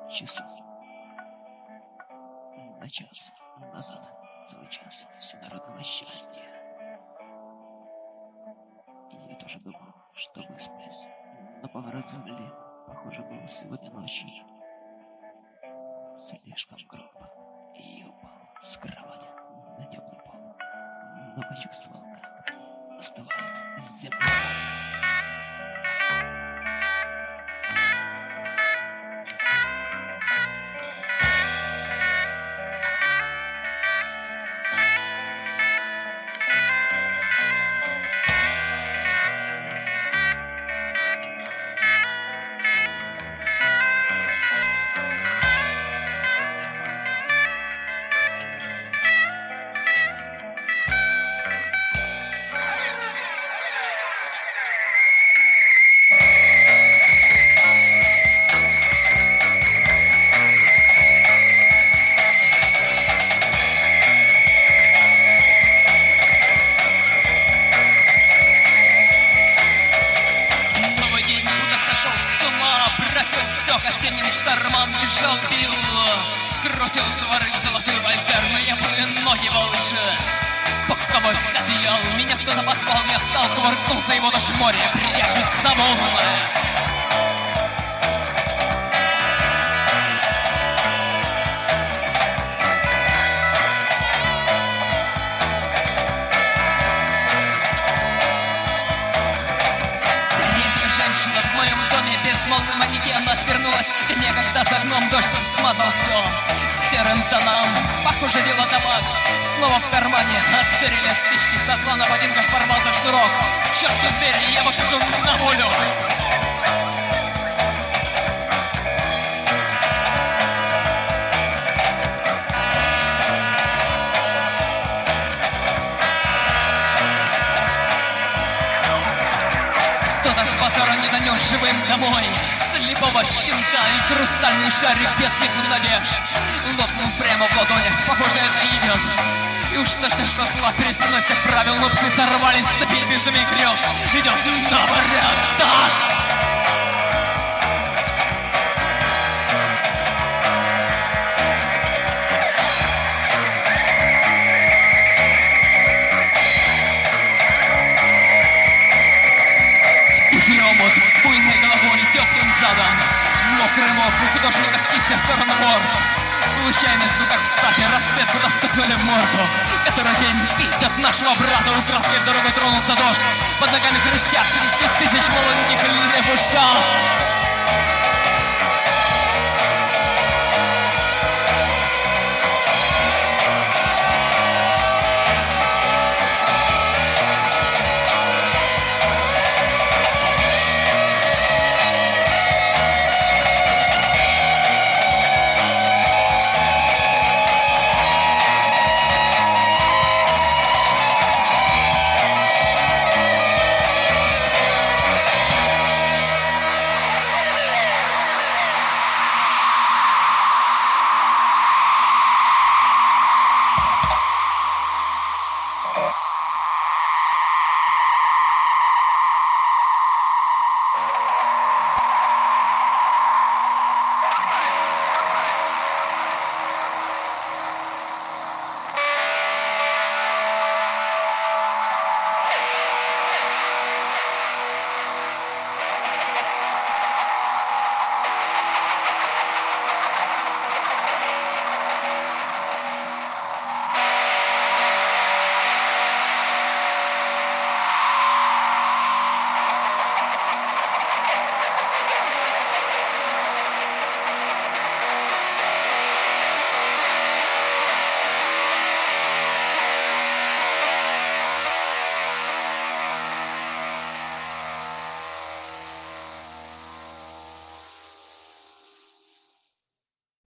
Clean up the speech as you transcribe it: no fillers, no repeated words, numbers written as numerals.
часов. На час назад, целый час всенародного счастья. И я тоже думал, что высплюсь. Но поворот земли, похоже, был сегодня ночью слишком грубо. И я упал с кровати на теплый пол. Но почувствовал, как остывает земля. К осенним штормам бежал Билл, крутил дворы в золотой вольтер, но я были ноги волчи. Пуховой одеял, меня кто-то позвал, я встал, кувыркнулся, и вот уж море, прячусь за волны. Женщина в моем доме, безмолвный манекен, отвернулась к стене, когда за окном дождь смазал все серым тонам. Похоже, дело табак. Снова в кармане отсырели спички, со зла на ботинках порвался шнурок. Черт в двери, я выхожу на волю. Не донес живым домой слепого щенка и хрустальный шарик детских надежд лопнул прямо в ладонях, похоже, это идет. И уж точно, что зла передо мной всех правил, но псы сорвались с цепи безумий грез. Идет на баряк дождь. Омут буйной головой, теплым задом, в мокрый мох у художника с кисти в сторону ворс. Случайность, ну как кстати, рассвет, куда стукнули в морду, который день пиздят нашего брата. Украдкой в дорогу тронулся дождь, под ногами хрустят тысячи тысяч маленьких лепушат.